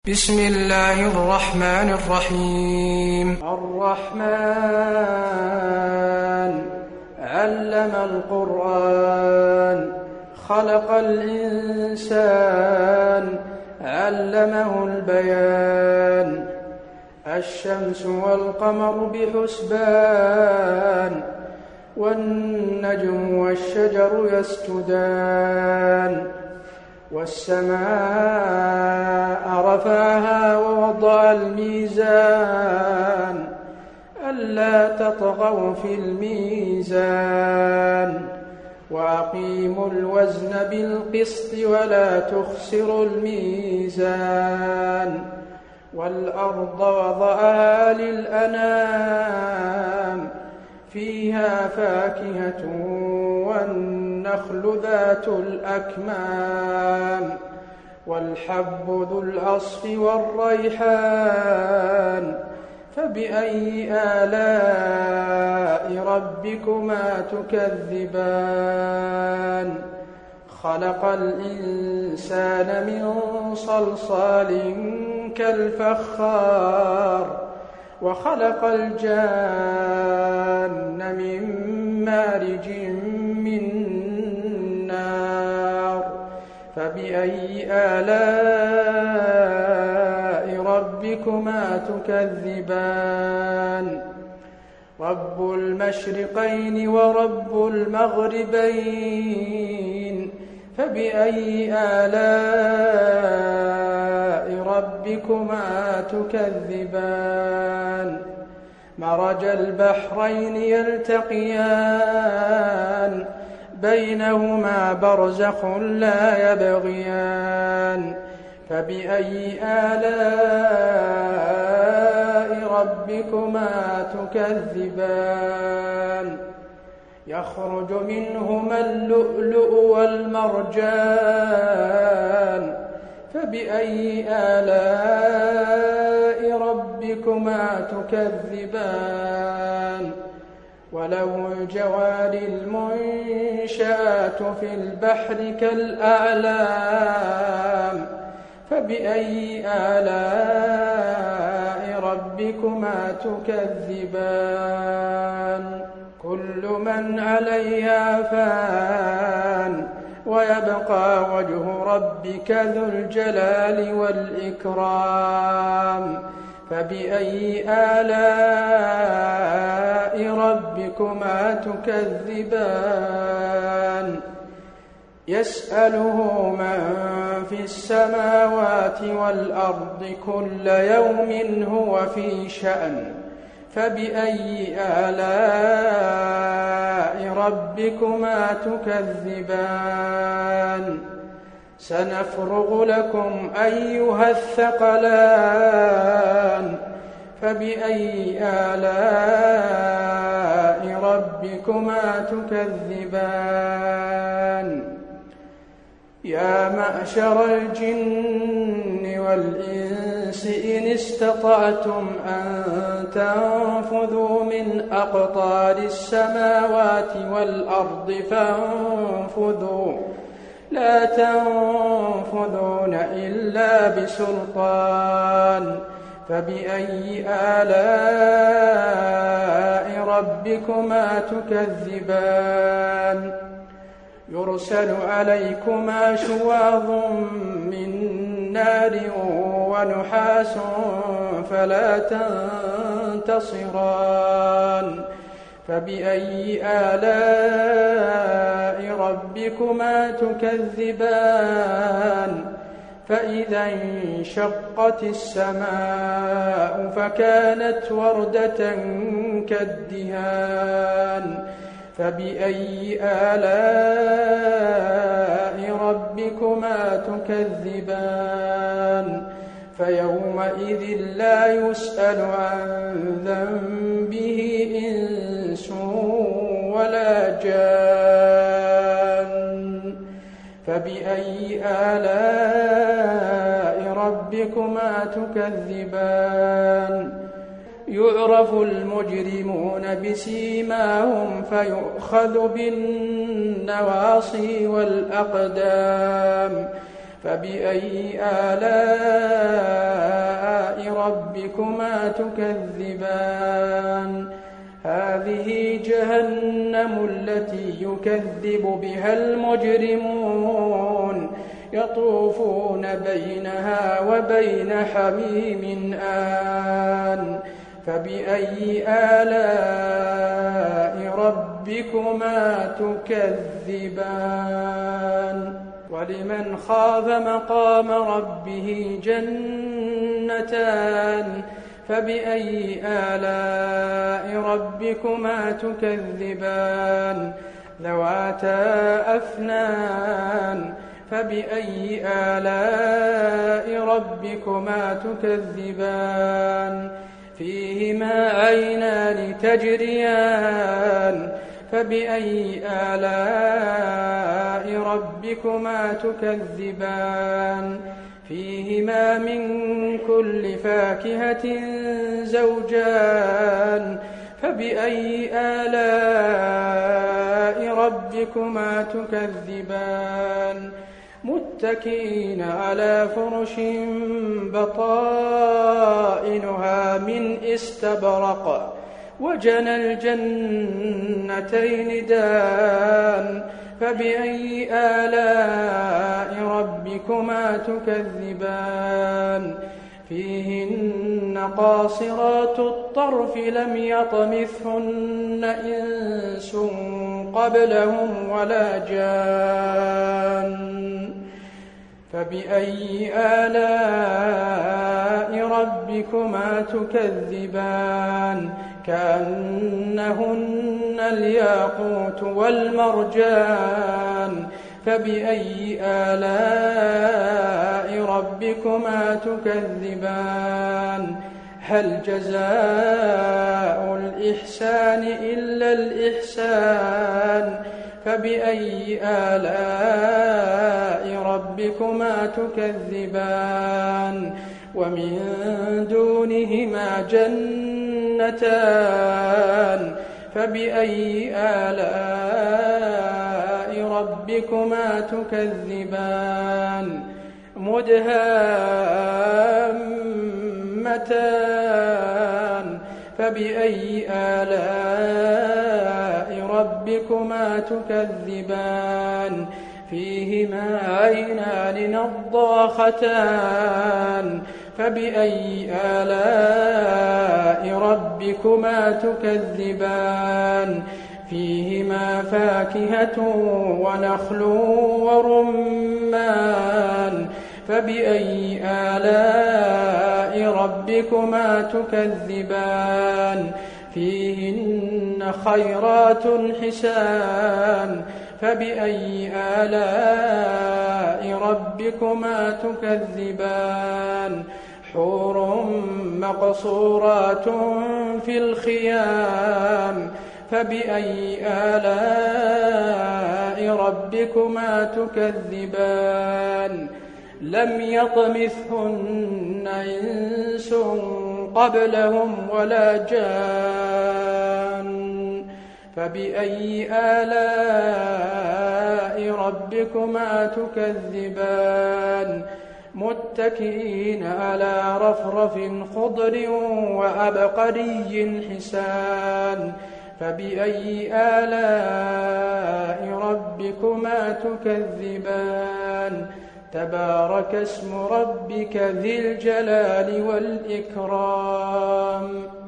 بسم الله الرحمن الرحيم. الرحمن علم القرآن خلق الإنسان علمه البيان. الشمس والقمر بحسبان والنجم والشجر يسجدان. والسماء رفعها ووضع الميزان ألا تطغوا في الميزان وأقيموا الوزن بالقسط ولا تخسروا الميزان. والأرض وضعها للأنام فيها فاكهة والنخل ذات الأكمام والحب ذو العصف والريحان. فبأي آلاء ربكما تكذبان؟ خلق الإنسان من صلصال كالفخار وخلق الجان من مارج من نار. فبأي آلاء ربكما تكذبان؟ رب المشرقين ورب المغربين. فبأي آلاء ربكما تكذبان؟ مرج البحرين يلتقيان بينهما برزخ لا يبغيان. فبأي آلاء ربكما تكذبان؟ يخرج منهما اللؤلؤ والمرجان. فبأي آلاء ربكما تكذبان؟ وله الجوار المنشآت في البحر كالأعلام. فبأي آلاء ربكما تكذبان؟ كل من عليها فان ويبقى وجه ربك ذو الجلال والإكرام. فبأي آلاء ربكما تكذبان؟ يسأله من في السماوات والأرض كل يوم هو في شأن. فبأي آلاء ربكما تكذبان؟ سنفرغ لكم أيها الثقلان. فبأي آلاء ربكما تكذبان؟ يا معشر الجن والإنس إن استطعتم أن تنفذوا من أقطار السماوات والأرض فانفذوا لا تنفذون إلا بسلطان. فبأي آلاء ربكما تكذبان؟ يرسل عليكما شواظ من نار ونحاس فلا تنتصران. فبأي آلاء ربكما تكذبان؟ فإذا انشقت السماء فكانت وردة كالدهان. فبأي آلاء ربكما تكذبان؟ فيومئذ لا يسأل عن ذنبه إنس ولا جان. فبأي آلاء ربكما تكذبان؟ يعرف المجرمون بسيماهم فيؤخذ بالنواصي والأقدام. فبأي آلاء ربكما تكذبان هذه جهنم التي يكذب بها المجرمون يطوفون بينها وبين حميم آن فبأي آلاء ربكما تكذبان ولمن خاف مقام ربه جنتان فبأي آلاء ربكما تكذبان ذواتا أفنان فبأي آلاء ربكما تكذبان فيهما عينان تجريان فبأي آلاء ربكما تكذبان فيهما من كل فاكهة زوجان فبأي آلاء ربكما تكذبان متكئين على فرش بطائنها من استبرق وجنى الجنتين دان فبأي آلاء ربكما تكذبان فيهن قاصرات الطرف لم يطمثهن إنس قبلهم ولا جان فبأي آلاء ربكما تكذبان كأنهن الياقوت والمرجان فبأي آلاء ربكما تكذبان هل جزاء الإحسان إلا الإحسان فبأي آلاء ربكما تكذبان ومن دونهما جنتان فبأي آلاء ربكما تكذبان مدهامتان فبأي آلاء ربكما تكذبان فيهما عينان نضاختان فبأي آلاء ربكما تكذبان فيهما فاكهة ونخل ورمان فبأي آلاء ربكما تكذبان فيهن خيرات حسان فبأي آلاء ربكما تكذبان حور مقصورات في الخيام فبأي آلاء ربكما تكذبان لم يطمثهن إنس قبلهم ولا جان فبأي آلاء ربكما تكذبان متكئين على رفرف خضر وعبقري حسان فبأي آلاء ربكما تكذبان تبارك اسم ربك ذي الجلال والإكرام